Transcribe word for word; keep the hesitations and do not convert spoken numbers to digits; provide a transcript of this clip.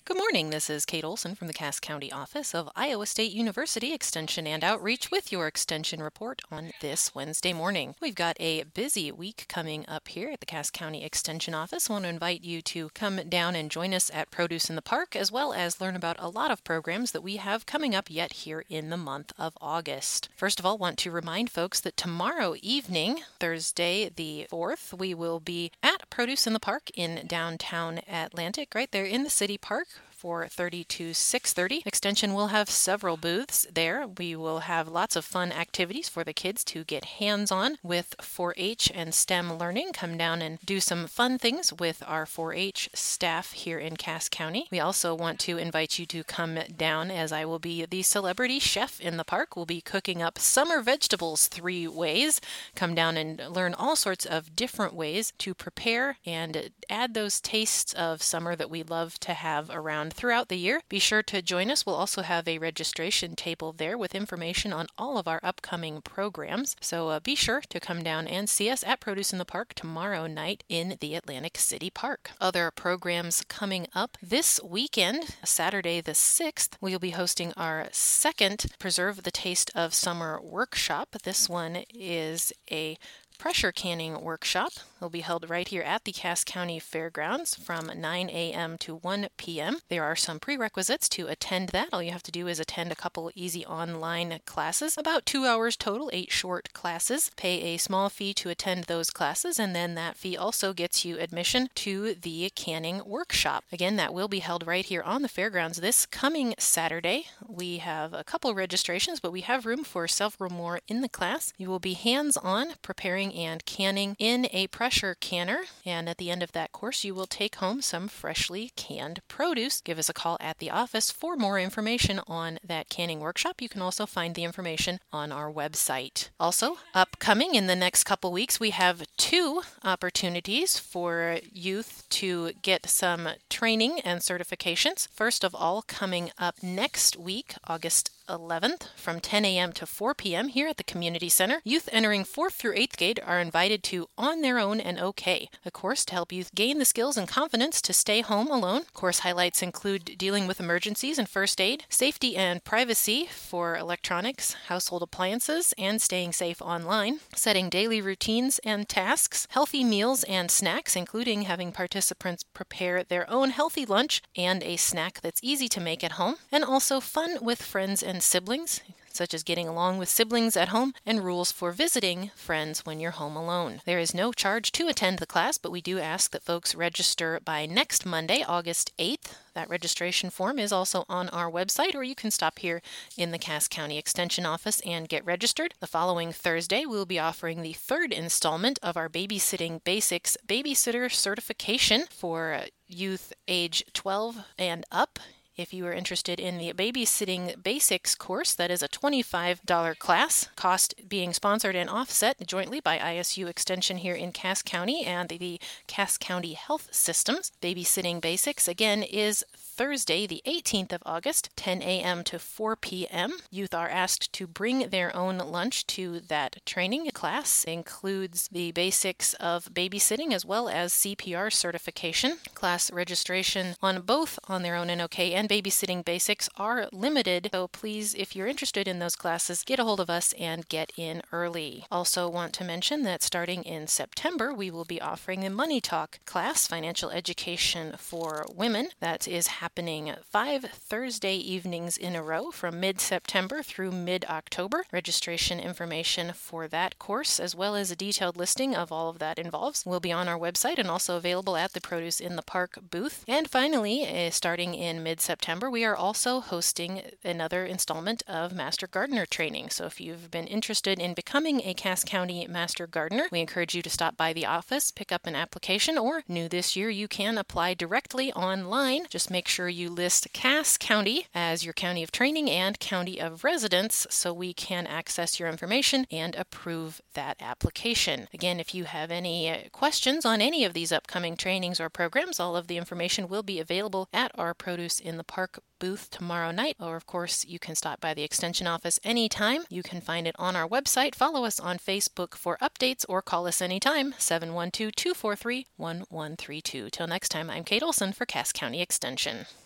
Good morning, this is Kate Olson from the Cass County office of Iowa State University Extension and Outreach with your Extension report on this Wednesday morning. We've got a busy week coming up here at the Cass County Extension office. I want to invite you to come down and join us at Produce in the Park, as well as learn about a lot of programs that we have coming up yet here in the month of August. First of all, want to remind folks that tomorrow evening, Thursday the fourth, we will be at Produce in the Park in downtown Atlantic, right there in the city park, for thirty to six thirty. Extension will have several booths there. We will have lots of fun activities for the kids to get hands-on with four H and STEM learning. Come down and do some fun things with our four H staff here in Cass County. We also want to invite you to come down, as I will be the celebrity chef in the park. We'll be cooking up summer vegetables three ways. Come down and learn all sorts of different ways to prepare and add those tastes of summer that we love to have around throughout the year. Be sure to join us. We'll also have a registration table there with information on all of our upcoming programs. So uh, be sure to come down and see us at Produce in the Park tomorrow night in the Atlantic City Park. Other programs coming up this weekend, Saturday the sixth, we'll be hosting our second Preserve the Taste of Summer workshop. This one is a pressure canning workshop. Will be held right here at the Cass County Fairgrounds from nine a.m. to one p.m. There are some prerequisites to attend that. All you have to do is attend a couple easy online classes, about two hours total, eight short classes. Pay a small fee to attend those classes, and then that fee also gets you admission to the canning workshop. Again, that will be held right here on the fairgrounds this coming Saturday. We have a couple registrations, but we have room for several more in the class. You will be hands-on preparing and canning in a pressure canner, and at the end of that course you will take home some freshly canned produce. Give us a call at the office for more information on that canning workshop. You can also find the information on our website. Also, upcoming in the next couple weeks, we have two opportunities for youth to get some training and certifications. First of all, coming up next week, August eleventh, from ten a.m. to four p.m. here at the Community Center. Youth entering fourth through eighth grade are invited to On Their Own and OK, a course to help youth gain the skills and confidence to stay home alone. Course highlights include dealing with emergencies and first aid, safety and privacy for electronics, household appliances, and staying safe online, setting daily routines and tasks, healthy meals and snacks, including having participants prepare their own healthy lunch and a snack that's easy to make at home, and also fun with friends and siblings, such as getting along with siblings at home and rules for visiting friends when you're home alone. There is no charge to attend the class, but we do ask that folks register by next Monday, August eighth. That registration form is also on our website, or you can stop here in the Cass County Extension office and get registered. The following Thursday, we'll be offering the third installment of our Babysitting Basics Babysitter Certification for youth age twelve and up. If you are interested in the Babysitting Basics course, that is a twenty-five dollars class, cost being sponsored and offset jointly by I S U Extension here in Cass County and the Cass County Health Systems. Babysitting Basics, again, is Thursday, the eighteenth of August, ten a.m. to four p.m. Youth are asked to bring their own lunch to that training class. It includes the basics of babysitting as well as C P R certification. Class registration on both On Their Own and OK and Babysitting Basics are limited, so please, if you're interested in those classes, get a hold of us and get in early. Also want to mention that starting in September, we will be offering the Money Talk class, Financial Education for Women. That is happening five Thursday evenings in a row from mid-September through mid-October. Registration information for that course, as well as a detailed listing of all of that involves, will be on our website and also available at the Produce in the Park booth. And finally, uh, starting in mid-September, we are also hosting another installment of Master Gardener training. So if you've been interested in becoming a Cass County Master Gardener, we encourage you to stop by the office, pick up an application, or new this year, you can apply directly online. Just make sure you list Cass County as your county of training and county of residence so we can access your information and approve that application. Again, if you have any questions on any of these upcoming trainings or programs, all of the information will be available at our Produce in the Park booth tomorrow night, or of course you can stop by the Extension office anytime. You can find it on our website, follow us on Facebook for updates, or call us anytime, seven one two, two four three, one one three two. Till next time, I'm Kate Olson for Cass County Extension.